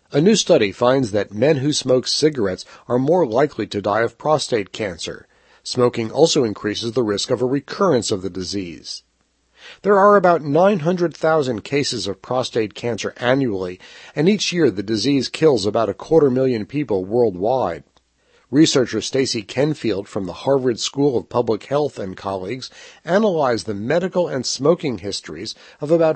A new study finds that men who smoke cigarettes are more likely to die of prostate cancer. Smoking also increases the risk of a recurrence of the disease. There are about 900,000 cases of prostate cancer annually, and each year the disease kills about 250,000 people worldwide. Researcher Stacy Kenfield from the Harvard School of Public Health and colleagues analyzed the medical and smoking histories of about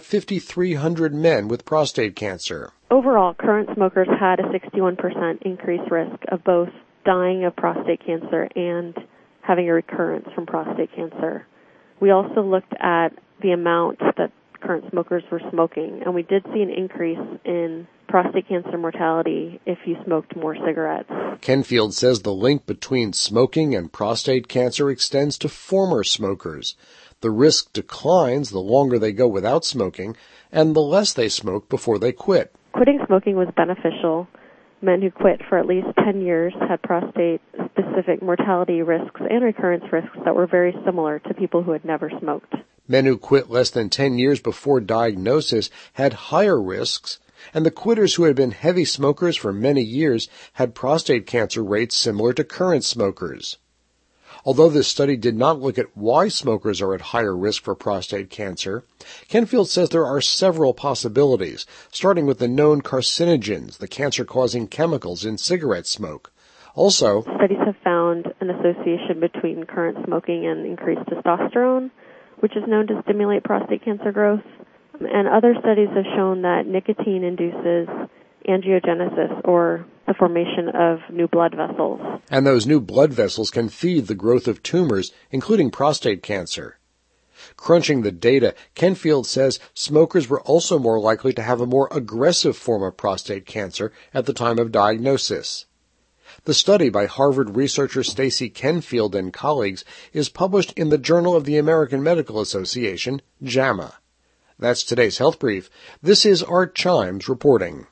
5,300 men with prostate cancer. Overall, current smokers had a 61% increased risk of both dying of prostate cancer and having a recurrence from prostate cancer. We also looked at the amount that current smokers were smoking, and we did see an increase in prostate cancer mortality if you smoked more cigarettes. Kenfield says the link between smoking and prostate cancer extends to former smokers. The risk declines the longer they go without smoking and the less they smoke before they quit. Quitting smoking was beneficial. Men who quit for at least 10 years had prostate-specific mortality risks and recurrence risks that were very similar to people who had never smoked. Men who quit less than 10 years before diagnosis had higher risks, and the quitters who had been heavy smokers for many years had prostate cancer rates similar to current smokers. Although this study did not look at why smokers are at higher risk for prostate cancer, Kenfield says there are several possibilities, starting with the known carcinogens, the cancer-causing chemicals in cigarette smoke. Also, studies have found an association between current smoking and increased testosterone, which is known to stimulate prostate cancer growth. And other studies have shown that nicotine induces angiogenesis, or the formation of new blood vessels. And those new blood vessels can feed the growth of tumors, including prostate cancer. Crunching the data, Kenfield says smokers were also more likely to have a more aggressive form of prostate cancer at the time of diagnosis. The study by Harvard researcher Stacy Kenfield and colleagues is published in the Journal of the American Medical Association, JAMA. That's today's Health Brief. This is Art Chimes reporting.